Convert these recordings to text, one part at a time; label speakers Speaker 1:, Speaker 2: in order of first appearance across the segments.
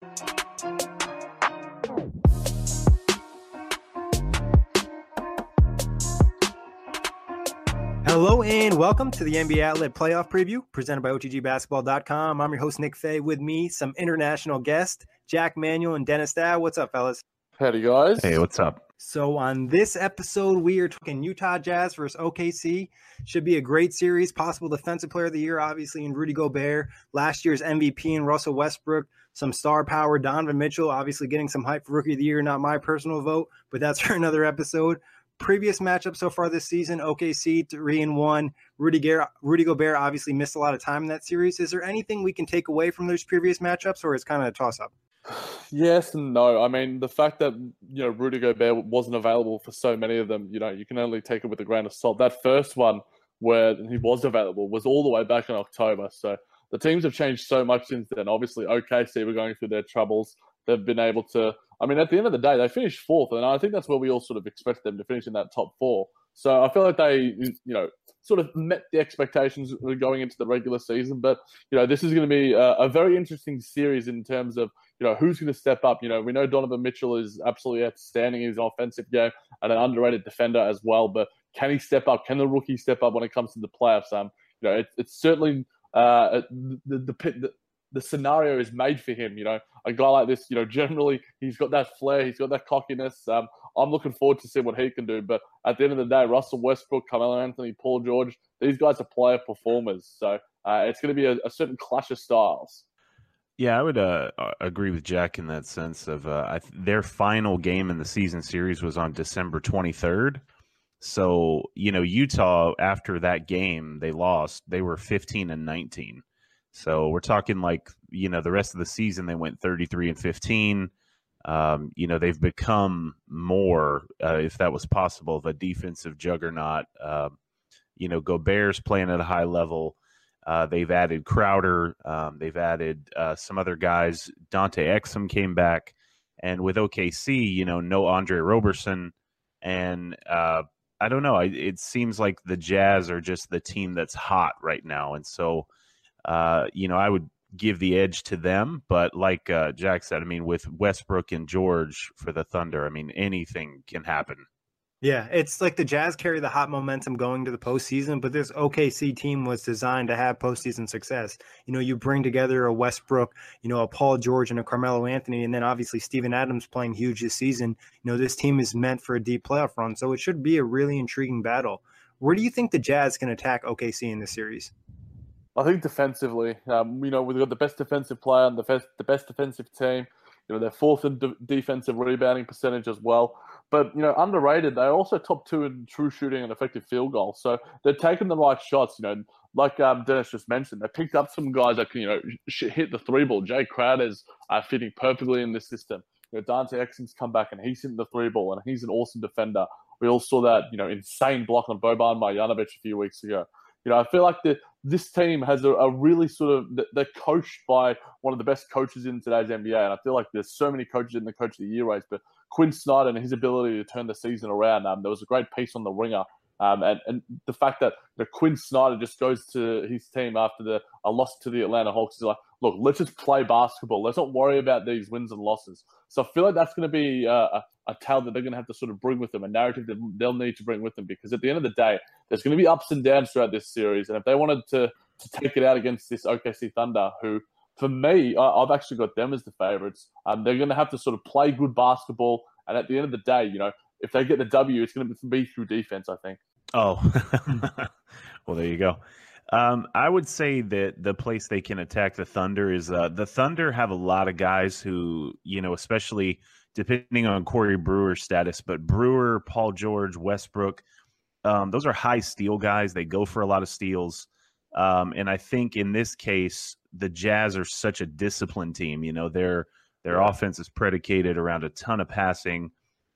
Speaker 1: Hello and welcome to the NBA Outlet Playoff Preview presented by OTGBasketball.com. I'm your host, Nick Fay. With me, some international guests, Jack Manuel and Dennis Dow. What's up, fellas?
Speaker 2: Howdy, guys.
Speaker 3: Hey, what's up?
Speaker 1: So on this episode, we are talking Utah Jazz versus OKC. Should be a great series. Possible Defensive Player of the Year, obviously, in Rudy Gobert. Last year's MVP in Russell Westbrook. Some star power, Donovan Mitchell, obviously getting some hype for Rookie of the Year. Not my personal vote, but that's for another episode. Previous matchup so far this season, OKC 3-1. Rudy Gobert obviously missed a lot of time in that series. Is there anything we can take away from those previous matchups, or it's kind of a toss-up?
Speaker 2: Yes and no. I mean, the fact that Rudy Gobert wasn't available for so many of them, you can only take it with a grain of salt. That first one where he was available was all the way back in October. So the teams have changed so much since then. Obviously, OKC were going through their troubles. They've been able to. I mean, at the end of the day, they finished fourth, and I think that's where we all sort of expected them to finish in that top four. So I feel like they, sort of met the expectations going into the regular season. But, this is going to be a very interesting series in terms of, who's going to step up. We know Donovan Mitchell is absolutely outstanding in his offensive game and an underrated defender as well. But can he step up? Can the rookie step up when it comes to the playoffs? It's certainly the scenario is made for him. A guy like this, generally he's got that flair, he's got that cockiness. I'm looking forward to see what he can do. But at the end of the day, Russell Westbrook, Carmelo Anthony, Paul George, these guys are player performers. So it's going to be a certain clash of styles.
Speaker 3: Yeah, I would agree with Jack in that sense of their final game in the season series was on December 23rd. So, Utah, after that game, they lost. They were 15-19. So we're talking the rest of the season, they went 33-15. They've become more, if that was possible, of a defensive juggernaut. Gobert's playing at a high level. They've added Crowder. They've added some other guys. Dante Exum came back. And with OKC, no Andre Roberson. And I don't know. It seems like the Jazz are just the team that's hot right now. And so, I would give the edge to them. But like Jack said, with Westbrook and George for the Thunder, anything can happen.
Speaker 1: Yeah, it's like the Jazz carry the hot momentum going to the postseason, but this OKC team was designed to have postseason success. You bring together a Westbrook, a Paul George and a Carmelo Anthony, and then obviously Steven Adams playing huge this season. This team is meant for a deep playoff run, so it should be a really intriguing battle. Where do you think the Jazz can attack OKC in this series?
Speaker 2: I think defensively, we've got the best defensive player and the best defensive team. They're fourth in defensive rebounding percentage as well. But, underrated, they're also top two in true shooting and effective field goal. So they're taking the right shots, like Dennis just mentioned. They picked up some guys that can, hit the three ball. Jay Crowder's fitting perfectly in this system. Dante Exum's come back and he's hitting the three ball and he's an awesome defender. We all saw that, insane block on Boban Marjanovic a few weeks ago. I feel like this team has a really sort of – they're coached by one of the best coaches in today's NBA, and I feel like there's so many coaches in the Coach of the Year race, but Quinn Snyder and his ability to turn the season around, there was a great piece on The Ringer, and the fact that Quinn Snyder just goes to his team after a loss to the Atlanta Hawks is like, look, let's just play basketball. Let's not worry about these wins and losses. So I feel like that's going to be a tale that they're going to have to sort of bring with them, a narrative that they'll need to bring with them, because at the end of the day, there's going to be ups and downs throughout this series. And if they wanted to take it out against this OKC Thunder, who, for me, I've actually got them as the favorites, they're going to have to sort of play good basketball. And at the end of the day, if they get the W, it's going to be through defense, I think.
Speaker 3: Oh, well, there you go. I would say that the place they can attack the Thunder is the Thunder have a lot of guys who, especially depending on Corey Brewer's status, but Brewer, Paul George, Westbrook, those are high steal guys. They go for a lot of steals. And I think in this case, the Jazz are such a disciplined team. Their offense is predicated around a ton of passing.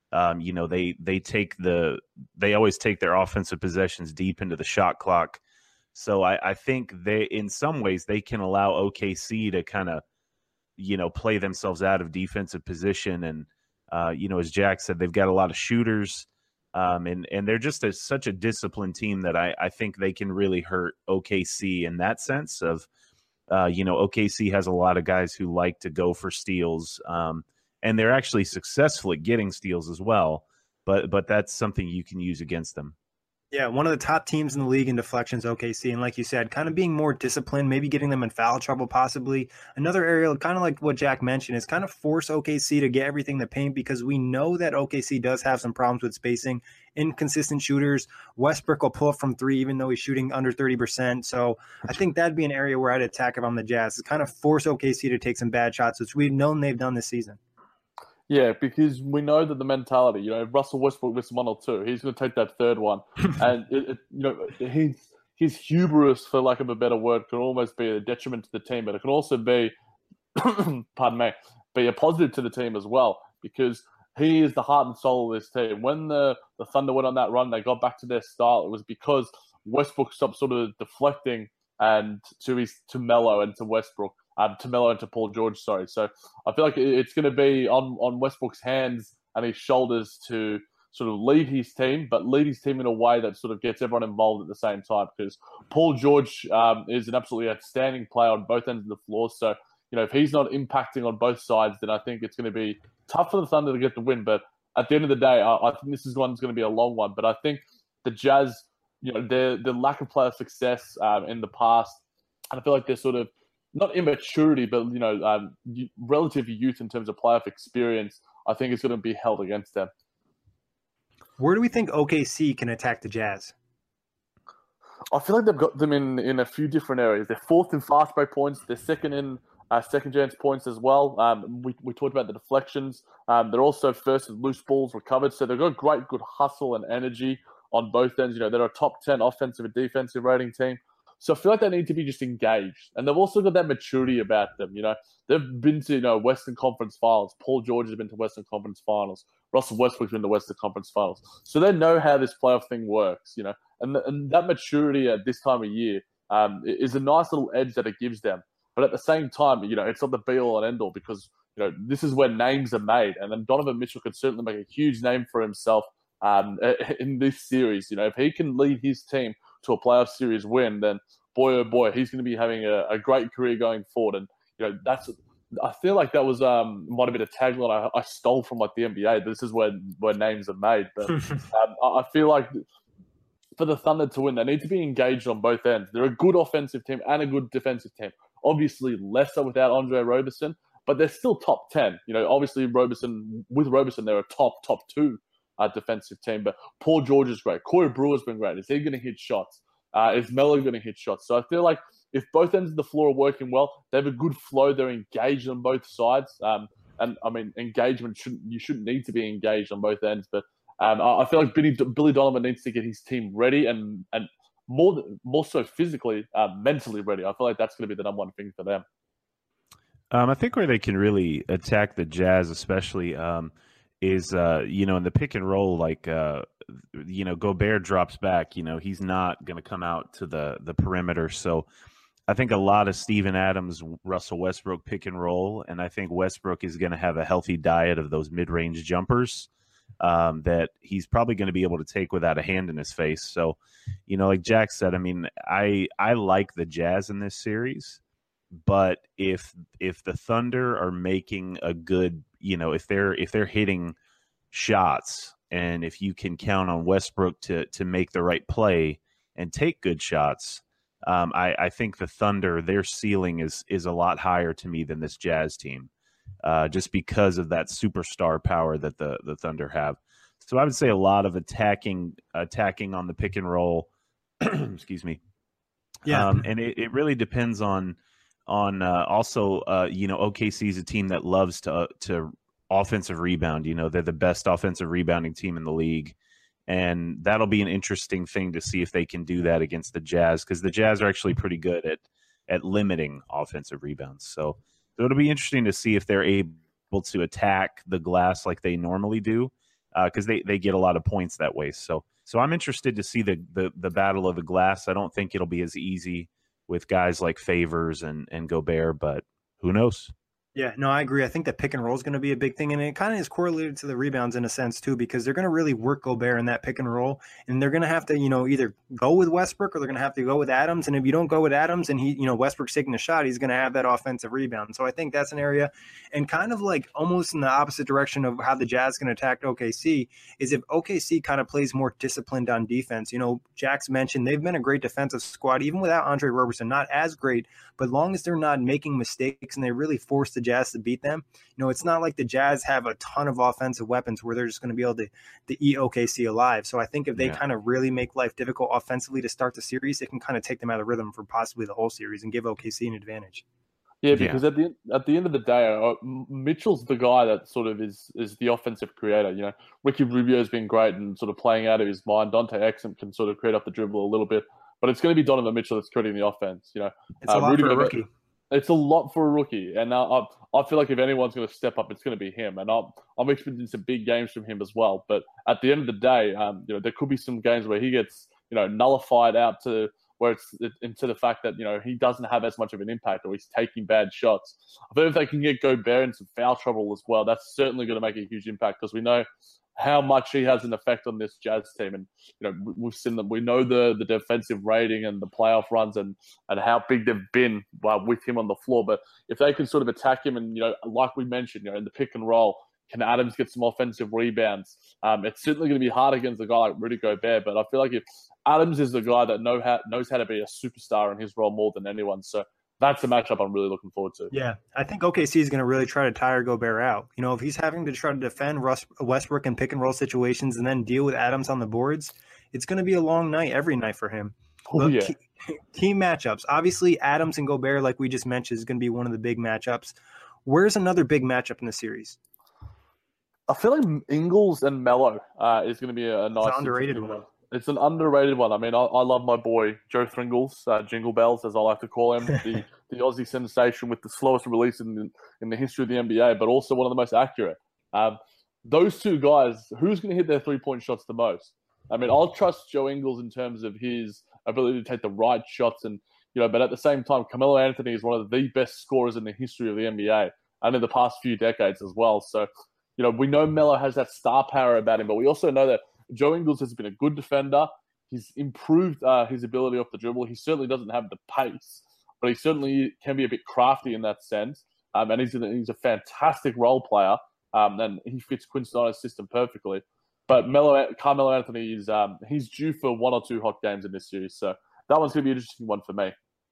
Speaker 3: They always take their offensive possessions deep into the shot clock. So I think in some ways they can allow OKC to kind of, play themselves out of defensive position. And, as Jack said, they've got a lot of shooters. And they're just such a disciplined team that I think they can really hurt OKC in that sense of, OKC has a lot of guys who like to go for steals, and they're actually successful at getting steals as well. But that's something you can use against them.
Speaker 1: Yeah, one of the top teams in the league in deflections, OKC, and like you said, kind of being more disciplined, maybe getting them in foul trouble possibly. Another area, kind of like what Jack mentioned, is kind of force OKC to get everything to paint, because we know that OKC does have some problems with spacing, inconsistent shooters. Westbrook will pull up from three even though he's shooting under 30%. So I think that'd be an area where I'd attack if I'm the Jazz, is kind of force OKC to take some bad shots, which we've known they've done this season.
Speaker 2: Yeah, because we know that the mentality, if Russell Westbrook misses one or two, he's going to take that third one. And, his hubris, for lack of a better word, can almost be a detriment to the team, but it can also be, pardon me, be a positive to the team as well, because he is the heart and soul of this team. When the Thunder went on that run, they got back to their style. It was because Westbrook stopped sort of deflecting and to Melo and to Westbrook. To Melo and to Paul George, sorry. So I feel like it's going to be on Westbrook's hands and his shoulders to sort of lead his team, but lead his team in a way that sort of gets everyone involved at the same time, because Paul George is an absolutely outstanding player on both ends of the floor. So, if he's not impacting on both sides, then I think it's going to be tough for the Thunder to get the win. But at the end of the day, I think this is one's going to be a long one. But I think the Jazz, their lack of player success in the past, and I feel like they're sort of, not immaturity, but, relative youth in terms of playoff experience, I think is going to be held against them.
Speaker 1: Where do we think OKC can attack the Jazz?
Speaker 2: I feel like they've got them in a few different areas. They're fourth in fast break points. They're second in second chance points as well. We talked about the deflections. They're also first in loose balls recovered. So they've got good hustle and energy on both ends. They're a top 10 offensive and defensive rating team. So I feel like they need to be just engaged. And they've also got that maturity about them. They've been to, Western Conference Finals. Paul George has been to Western Conference Finals. Russell Westbrook's been to Western Conference Finals. So they know how this playoff thing works, And that maturity at this time of year is a nice little edge that it gives them. But at the same time, it's not the be-all and end-all, because, this is where names are made. And then Donovan Mitchell could certainly make a huge name for himself in this series. If he can lead his team to a playoff series win, then boy, oh boy, he's going to be having a great career going forward. And, I feel like that was might have been a tagline I stole from the NBA. This is where names are made. But I feel like for the Thunder to win, they need to be engaged on both ends. They're a good offensive team and a good defensive team. Obviously, lesser without Andre Roberson, but they're still top 10. Obviously, with Roberson, they're a top 2 defensive team. But Paul George is great. Corey Brewer's been great. Is he going to hit shots? Is Melo going to hit shots? So I feel like if both ends of the floor are working well, they have a good flow. They're engaged on both sides. And I mean, engagement you shouldn't need to be engaged on both ends. But I feel like Billy Donovan needs to get his team ready and more so physically, mentally ready. I feel like that's going to be the number one thing for them.
Speaker 3: I think where they can really attack the Jazz, especially, is in the pick and roll, Gobert drops back. He's not going to come out to the perimeter. So I think a lot of Steven Adams, Russell Westbrook pick and roll, and I think Westbrook is going to have a healthy diet of those mid-range jumpers that he's probably going to be able to take without a hand in his face. So, like Jack said, I mean, I like the Jazz in this series, but if the Thunder are making a good, if they're hitting shots, and if you can count on Westbrook to make the right play and take good shots, I think the Thunder, their ceiling is a lot higher to me than this Jazz team, just because of that superstar power that the Thunder have. So I would say a lot of attacking on the pick and roll. Excuse me. Yeah, and it really depends on also OKC is a team that loves to offensive rebound. They're the best offensive rebounding team in the league. And that'll be an interesting thing to see if they can do that against the Jazz, because the Jazz are actually pretty good at limiting offensive rebounds. So it'll be interesting to see if they're able to attack the glass like they normally do, because they get a lot of points that way. So I'm interested to see the battle of the glass. I don't think it'll be as easy with guys like Favors and Gobert, but who knows?
Speaker 1: Yeah, no, I agree. I think that pick and roll is going to be a big thing, and it kind of is correlated to the rebounds in a sense too, because they're going to really work Gobert in that pick and roll, and they're going to have to, either go with Westbrook or they're going to have to go with Adams. And if you don't go with Adams, and Westbrook's taking the shot, he's going to have that offensive rebound. So I think that's an area, and kind of like almost in the opposite direction of how the Jazz can attack OKC is if OKC kind of plays more disciplined on defense. Jack's mentioned they've been a great defensive squad, even without Andre Roberson, not as great, but long as they're not making mistakes and they really force the Jazz to beat them, it's not like the Jazz have a ton of offensive weapons where they're just going to be able to eat OKC alive. So I think if they kind of really make life difficult offensively to start the series, it can kind of take them out of rhythm for possibly the whole series and give OKC an advantage.
Speaker 2: Yeah, because at the end of the day, Mitchell's the guy that sort of is the offensive creator. Ricky Rubio's been great and sort of playing out of his mind. Dante Exum can sort of create up the dribble a little bit, but it's going to be Donovan Mitchell that's creating the offense.
Speaker 1: It's a lot for a rookie.
Speaker 2: It's a lot for a rookie, and I feel like if anyone's going to step up, it's going to be him. And I'm expecting some big games from him as well. But at the end of the day, there could be some games where he gets nullified out to where it's into the fact that he doesn't have as much of an impact or he's taking bad shots. I think if they can get Gobert in some foul trouble as well, that's certainly going to make a huge impact because we know how much he has an effect on this Jazz team. And, we've seen them. We know the defensive rating and the playoff runs and how big they've been with him on the floor. But if they can sort of attack him and, like we mentioned, in the pick and roll, can Adams get some offensive rebounds? It's certainly going to be hard against a guy like Rudy Gobert. But I feel like if Adams is the guy that knows how to be a superstar in his role more than anyone. So that's a matchup I'm really looking forward to.
Speaker 1: Yeah, I think OKC is going to really try to tire Gobert out. If he's having to try to defend Westbrook in pick and roll situations and then deal with Adams on the boards, it's going to be a long night every night for him. Team matchups. Obviously, Adams and Gobert, like we just mentioned, is going to be one of the big matchups. Where's another big matchup in the series?
Speaker 2: I feel like Ingles and Melo is going to be a nice
Speaker 1: underrated one.
Speaker 2: It's an underrated one. I mean, I love my boy Joe Thringles, Jingle Bells, as I like to call him, the Aussie sensation with the slowest release in the history of the NBA, but also one of the most accurate. Those two guys, who's going to hit their three-point shots the most? I mean, I'll trust Joe Ingles in terms of his ability to take the right shots, and but at the same time, Carmelo Anthony is one of the best scorers in the history of the NBA and in the past few decades as well. So, we know Melo has that star power about him, but we also know that Joe Ingles has been a good defender. He's improved his ability off the dribble. He certainly doesn't have the pace, but he certainly can be a bit crafty in that sense. And he's a fantastic role player, and he fits Quin Snyder's system perfectly. But Carmelo Anthony is he's due for one or two hot games in this series, so that one's going to be an interesting one for me.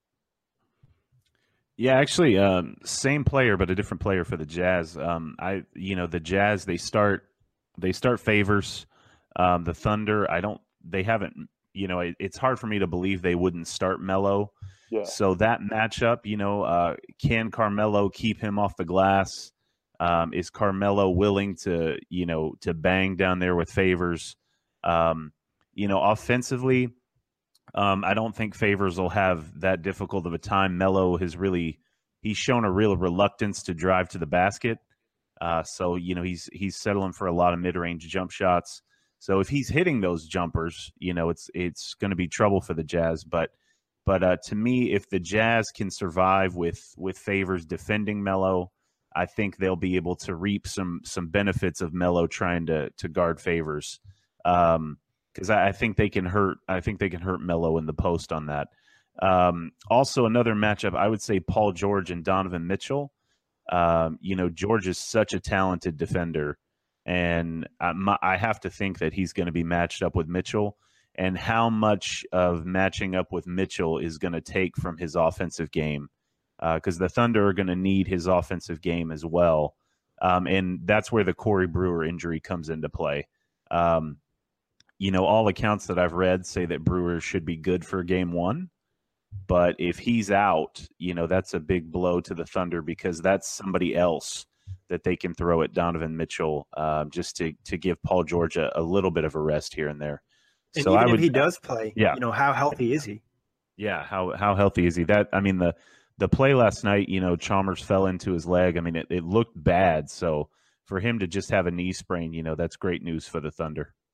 Speaker 3: Yeah, actually, same player but a different player for the Jazz. The Jazz they start Favors. The Thunder, they haven't, it's hard for me to believe they wouldn't start Melo.
Speaker 2: Yeah.
Speaker 3: So that matchup, can Carmelo keep him off the glass? Is Carmelo willing to bang down there with Favors? Offensively, I don't think Favors will have that difficult of a time. Melo he's shown a real reluctance to drive to the basket. So he's settling for a lot of mid-range jump shots. So if he's hitting those jumpers, it's going to be trouble for the Jazz. But to me, if the Jazz can survive with Favors defending Melo, I think they'll be able to reap some benefits of Melo trying to guard Favors. Because I think they can hurt. I think they can hurt Melo in the post on that. Also, another matchup, I would say Paul George and Donovan Mitchell. George is such a talented defender. And I have to think that he's going to be matched up with Mitchell, and how much of matching up with Mitchell is going to take from his offensive game, because the Thunder are going to need his offensive game as well. And that's where the Corey Brewer injury comes into play. All accounts that I've read say that Brewer should be good for game one. But if he's out, that's a big blow to the Thunder, because that's somebody else that they can throw at Donovan Mitchell, just to give Paul George a little bit of a rest here and there.
Speaker 1: And so if he does play, how healthy is he?
Speaker 3: Yeah, how healthy is he? The play last night, Chalmers fell into his leg. I mean, it looked bad. So for him to just have a knee sprain, that's great news for the Thunder.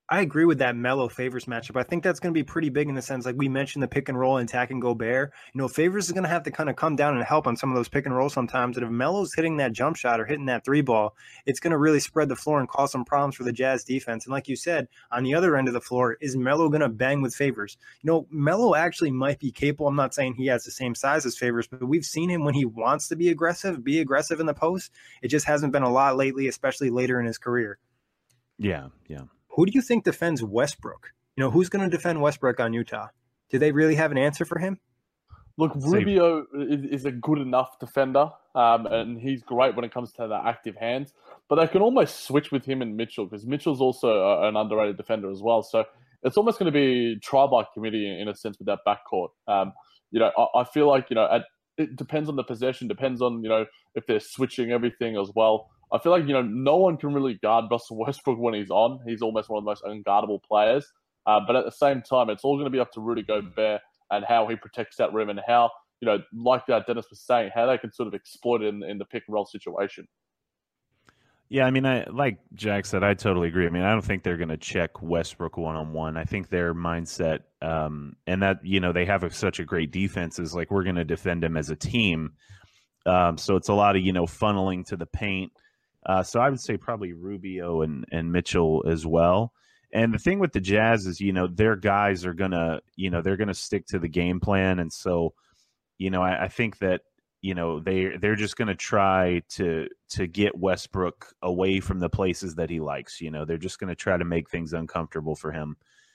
Speaker 1: I agree with that Melo Favors matchup. I think that's going to be pretty big in the sense, like we mentioned, the pick and roll and attacking Gobert. Favors is going to have to kind of come down and help on some of those pick and rolls sometimes. And if Melo's hitting that jump shot or hitting that three ball, it's going to really spread the floor and cause some problems for the Jazz defense. And like you said, on the other end of the floor, is Melo going to bang with Favors? Melo actually might be capable. I'm not saying he has the same size as Favors, but we've seen him when he wants to be aggressive in the post. It just hasn't been a lot lately, especially later in his career.
Speaker 3: Yeah.
Speaker 1: Who do you think defends Westbrook? Who's going to defend Westbrook on Utah? Do they really have an answer for him?
Speaker 2: Look, Rubio is a good enough defender, and he's great when it comes to the active hands. But they can almost switch with him and Mitchell, because Mitchell's also an underrated defender as well. So it's almost going to be trial by committee in a sense with that backcourt. I feel like it depends on the possession, depends on if they're switching everything as well. I feel like, no one can really guard Russell Westbrook when he's on. He's almost one of the most unguardable players. But at the same time, it's all going to be up to Rudy Gobert and how he protects that rim and how, like Dennis was saying, how they can sort of exploit it in the pick and roll situation.
Speaker 3: Yeah, I mean, like Jack said, I totally agree. I mean, I don't think they're going to check Westbrook one-on-one. I think their mindset, and that, they have such a great defense, is like, we're going to defend him as a team. So it's a lot of, funneling to the paint. So I would say probably Rubio and Mitchell as well. And the thing with the Jazz is, their guys are gonna, they're gonna stick to the game plan, and so, I think that they're just gonna try to get Westbrook away from the places that he likes. They're just gonna try to make things uncomfortable for him.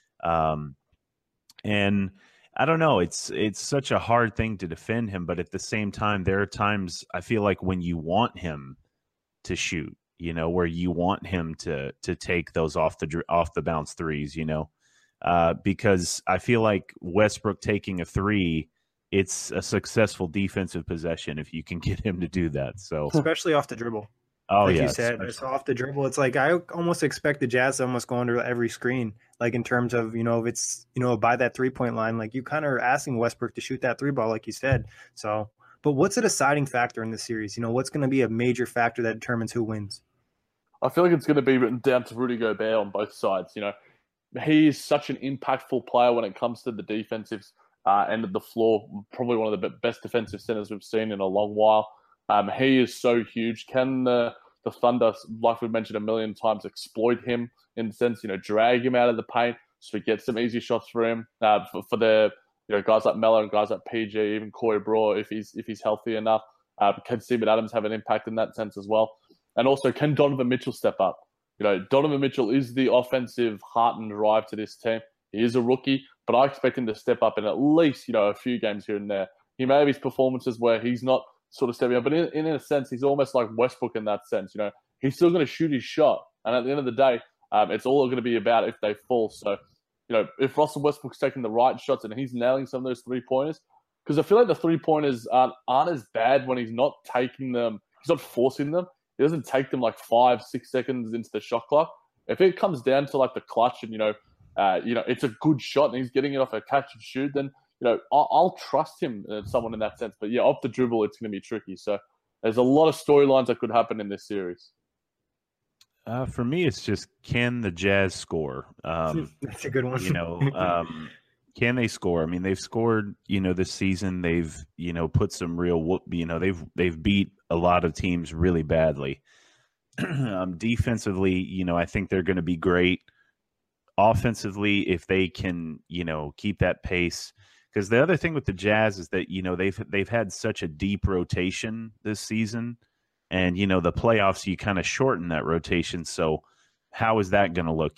Speaker 3: And I don't know, it's such a hard thing to defend him, but at the same time, there are times I feel like when you want him to shoot, where you want him to take those off the bounce threes, because I feel like Westbrook taking a three, it's a successful defensive possession if you can get him to do that. So especially
Speaker 1: off the dribble.
Speaker 3: Oh,
Speaker 1: like
Speaker 3: yeah,
Speaker 1: you said, it's off the dribble. It's like I almost expect the Jazz to almost go under every screen, like in terms of, if it's, by that 3-point line, like you kind of are asking Westbrook to shoot that three ball, like you said. So, but what's a deciding factor in this series? What's going to be a major factor that determines who wins?
Speaker 2: I feel like it's going to be written down to Rudy Gobert on both sides. He is such an impactful player when it comes to the defensive end of the floor. Probably one of the best defensive centers we've seen in a long while. He is so huge. Can the Thunder, like we've mentioned a million times, exploit him in the sense, drag him out of the paint so we get some easy shots for him for the guys like Melo and guys like PG, even Corey Brewer, if he's healthy enough. Can Steven Adams have an impact in that sense as well? And also, can Donovan Mitchell step up? Donovan Mitchell is the offensive heart and drive to this team. He is a rookie, but I expect him to step up in at least, a few games here and there. He may have his performances where he's not sort of stepping up, but in a sense, he's almost like Westbrook in that sense. He's still going to shoot his shot. And at the end of the day, it's all going to be about if they fall. So, if Russell Westbrook's taking the right shots and he's nailing some of those three-pointers, because I feel like the three-pointers aren't as bad when he's not taking them, he's not forcing them. He doesn't take them like 5-6 seconds into the shot clock. If it comes down to like the clutch and, it's a good shot and he's getting it off a catch and shoot, then, I'll trust him as someone in that sense. But yeah, off the dribble, it's going to be tricky. So there's a lot of storylines that could happen in this series.
Speaker 3: For me, it's just, can the Jazz score?
Speaker 1: That's a good one.
Speaker 3: Can they score? I mean, they've scored, this season. They've, put some real, they've beat a lot of teams really badly. Defensively, I think they're going to be great. Offensively, if they can, keep that pace. Because the other thing with the Jazz is that, they've had such a deep rotation this season. And, the playoffs, you kind of shorten that rotation. So how is that going to look?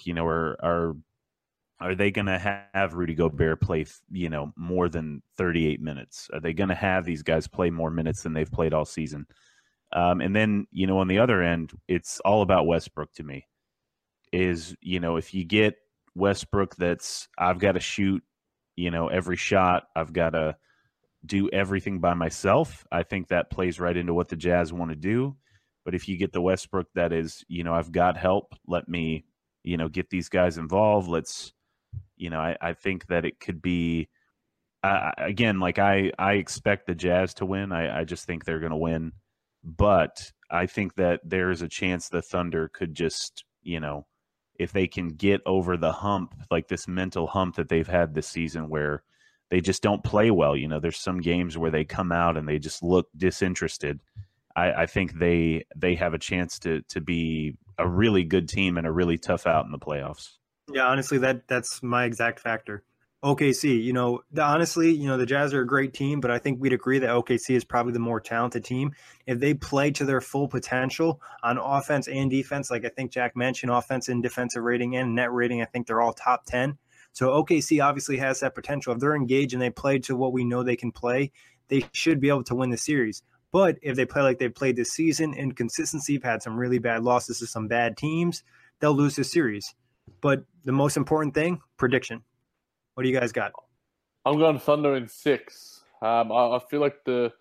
Speaker 3: Are they going to have Rudy Gobert play, more than 38 minutes? Are they going to have these guys play more minutes than they've played all season? And then, on the other end, it's all about Westbrook to me. Is, if you get Westbrook I've got to shoot, every shot, I've got to do everything by myself, I think that plays right into what the Jazz want to do. But if you get the Westbrook that is, I've got help, let me, get these guys involved. Let's, I think that it could be, again, like I expect the Jazz to win. I just think they're going to win. But I think that there is a chance the Thunder could just, if they can get over the hump, like this mental hump that they've had this season where they just don't play well. You know, there's some games where they come out and they just look disinterested. I think they have a chance to be a really good team and a really tough out in the playoffs.
Speaker 1: Yeah, honestly, that's my exact factor. OKC, honestly, the Jazz are a great team, but I think we'd agree that OKC is probably the more talented team. If they play to their full potential on offense and defense, like I think Jack mentioned, offense and defensive rating and net rating, I think they're all top 10. So OKC obviously has that potential. If they're engaged and they play to what we know they can play, they should be able to win the series. But if they play like they've played this season, inconsistency, have had some really bad losses to some bad teams, they'll lose the series. But the most important thing, prediction. What do you guys got?
Speaker 2: I'm going Thunder in 6. I feel like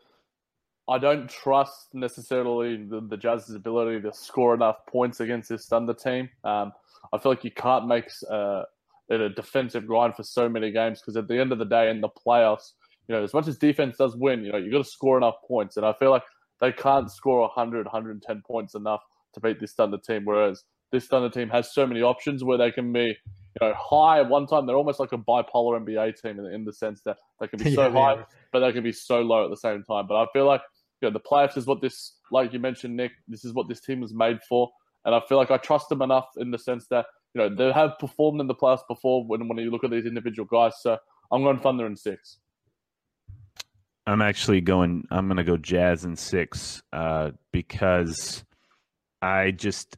Speaker 2: I don't trust necessarily the Jazz's ability to score enough points against this Thunder team. I feel like you can't make it a defensive grind for so many games because at the end of the day in the playoffs, as much as defense does win, you've got to score enough points. And I feel like they can't score 100, 110 points enough to beat this Thunder team, whereas this Thunder team has so many options where they can be high at one time. They're almost like a bipolar NBA team in the sense that they can be so high, but they can be so low at the same time. But I feel like the playoffs is what this, like you mentioned, Nick, this is what this team was made for. And I feel like I trust them enough in the sense that, they have performed in the playoffs before when you look at these individual guys. So I'm going Thunder in 6.
Speaker 3: I'm going to go Jazz in 6 because I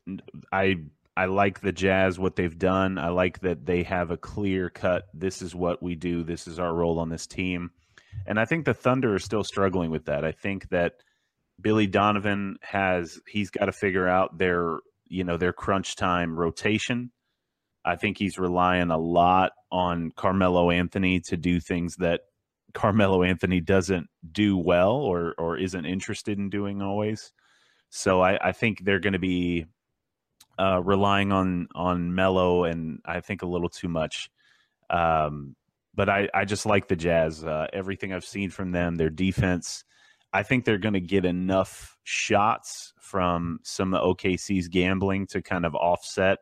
Speaker 3: like the Jazz, what they've done. I like that they have a clear cut. This is what we do. This is our role on this team. And I think the Thunder are still struggling with that. I think that Billy Donovan he's got to figure out their crunch time rotation. I think he's relying a lot on Carmelo Anthony to do things that Carmelo Anthony doesn't do well or isn't interested in doing always. So I think they're going to be relying on Melo, and I think a little too much. But I just like the Jazz. Everything I've seen from them, their defense, I think they're going to get enough shots from some of OKC's gambling to kind of offset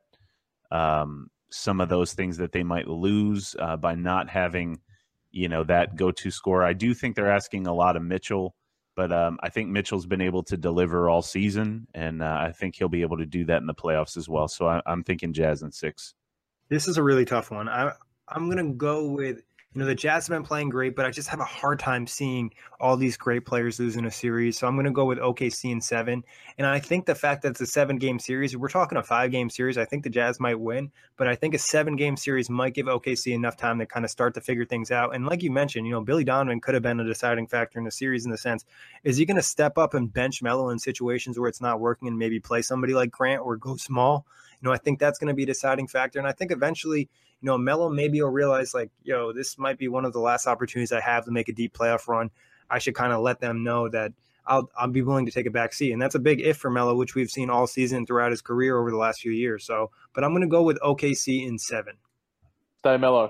Speaker 3: some of those things that they might lose by not having, that go-to scorer. I do think they're asking a lot of Mitchell, but I think Mitchell's been able to deliver all season, and I think he'll be able to do that in the playoffs as well. So I'm thinking Jazz in 6.
Speaker 1: This is a really tough one. I'm going to go with, the Jazz have been playing great, but I just have a hard time seeing all these great players losing a series. So I'm going to go with OKC in 7. And I think the fact that it's a 7-game series, we're talking a 5-game series, I think the Jazz might win, but I think a 7-game series might give OKC enough time to kind of start to figure things out. And like you mentioned, Billy Donovan could have been a deciding factor in the series in the sense, is he going to step up and bench Melo in situations where it's not working and maybe play somebody like Grant or go small? I think that's going to be a deciding factor. And I think eventually, Melo maybe will realize this might be one of the last opportunities I have to make a deep playoff run. I should kind of let them know that I'll be willing to take a back seat. And that's a big if for Melo, which we've seen all season throughout his career over the last few years. So, but I'm going to go with OKC in 7.
Speaker 2: Stay Melo.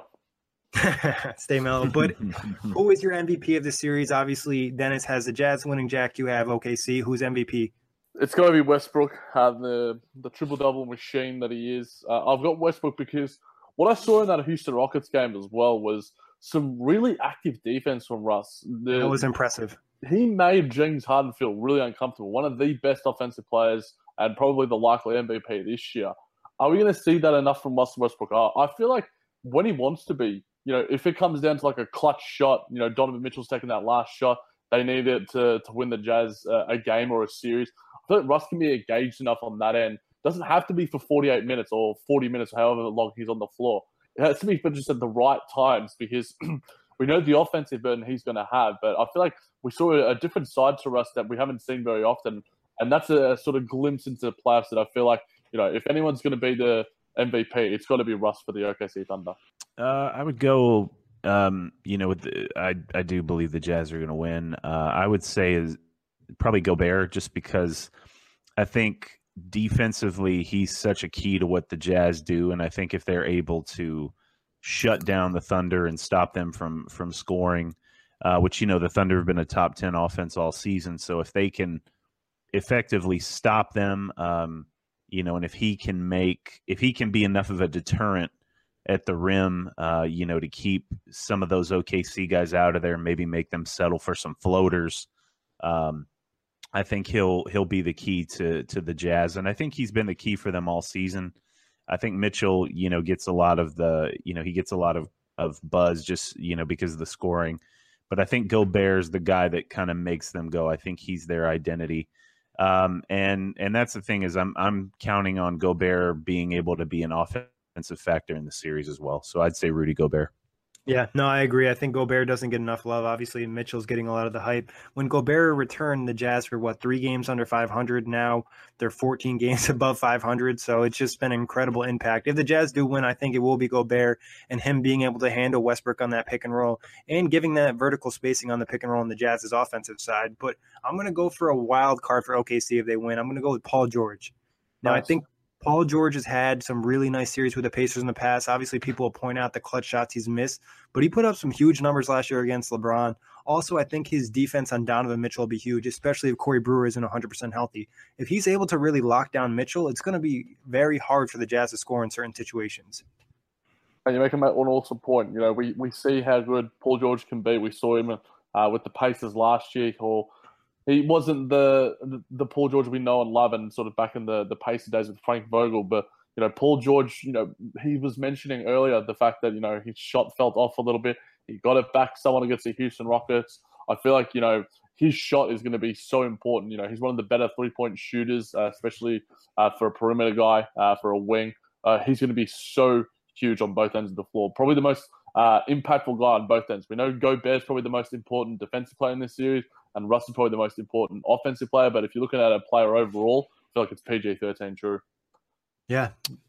Speaker 1: Stay Melo. But who is your MVP of the series? Obviously, Dennis has the Jazz winning. Jack, you have OKC. Who's MVP?
Speaker 2: It's got to be Westbrook, the triple-double machine that he is. I've got Westbrook because what I saw in that Houston Rockets game as well was some really active defense from Russ.
Speaker 1: That was impressive.
Speaker 2: He made James Harden feel really uncomfortable, one of the best offensive players and probably the likely MVP this year. Are we going to see that enough from Russell Westbrook? I feel like when he wants to be, if it comes down to like a clutch shot, Donovan Mitchell's taking that last shot, they need it to win the Jazz a game or a series. I feel like Russ can be engaged enough on that end. Doesn't have to be for 48 minutes or 40 minutes, however long he's on the floor. It has to be for just at the right times because we know the offensive burden he's going to have. But I feel like we saw a different side to Russ that we haven't seen very often. And that's a sort of glimpse into the playoffs that I feel like, if anyone's going to be the MVP, it's got to be Russ for the OKC Thunder.
Speaker 3: I would go, I do believe the Jazz are going to win. I would say is probably Gobert, just because I think defensively he's such a key to what the Jazz do, and I think if they're able to shut down the Thunder and stop them from scoring, which the Thunder have been a top 10 offense all season, so if they can effectively stop them, and if he can be enough of a deterrent at the rim, to keep some of those OKC guys out of there, maybe make them settle for some floaters. I think he'll be the key to the Jazz, and I think he's been the key for them all season. I think Mitchell, gets a lot of he gets a lot of buzz just, because of the scoring. But I think Gobert's the guy that kind of makes them go. I think he's their identity. And that's the thing is I'm counting on Gobert being able to be an offensive factor in the series as well. So I'd say Rudy Gobert.
Speaker 1: Yeah, no, I agree. I think Gobert doesn't get enough love. Obviously, Mitchell's getting a lot of the hype. When Gobert returned, the Jazz were, 3 games under 500 now? They're 14 games above 500, so it's just been an incredible impact. If the Jazz do win, I think it will be Gobert and him being able to handle Westbrook on that pick and roll and giving that vertical spacing on the pick and roll on the Jazz's offensive side. But I'm going to go for a wild card for OKC if they win. I'm going to go with Paul George. Now, nice. I think Paul George has had some really nice series with the Pacers in the past. Obviously, people will point out the clutch shots he's missed, but he put up some huge numbers last year against LeBron. Also, I think his defense on Donovan Mitchell will be huge, especially if Corey Brewer isn't 100% healthy. If he's able to really lock down Mitchell, it's going to be very hard for the Jazz to score in certain situations.
Speaker 2: And you're making an awesome point. We see how good Paul George can be. We saw him with the Pacers last year. He wasn't the Paul George we know and love, and sort of back in the Pacer days with Frank Vogel. But Paul George, he was mentioning earlier the fact that his shot felt off a little bit. He got it back somewhat against the Houston Rockets. I feel like his shot is going to be so important. He's one of the better 3-point shooters, especially for a perimeter guy, for a wing. He's going to be so huge on both ends of the floor. Probably the most impactful guy on both ends. We know Gobert's probably the most important defensive player in this series, and Russ is probably the most important offensive player. But if you're looking at a player overall, I feel like it's PG-13 true.
Speaker 1: Yeah.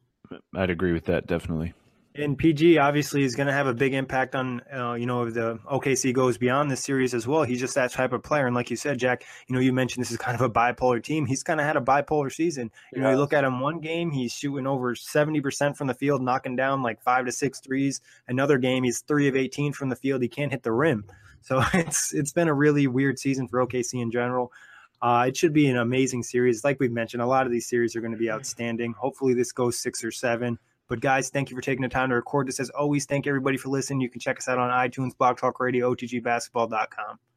Speaker 3: I'd agree with that, definitely.
Speaker 1: And PG obviously is going to have a big impact on, if the OKC goes beyond this series as well. He's just that type of player. And like you said, Jack, you mentioned this is kind of a bipolar team. He's kind of had a bipolar season. You look at him one game, he's shooting over 70% from the field, knocking down 5 to 6 threes. Another game, he's 3 of 18 from the field. He can't hit the rim. So it's been a really weird season for OKC in general. It should be an amazing series. Like we've mentioned, a lot of these series are going to be outstanding. Hopefully this goes 6 or 7. But guys, thank you for taking the time to record this. As always, thank everybody for listening. You can check us out on iTunes, Blog Talk Radio, OTGBasketball.com.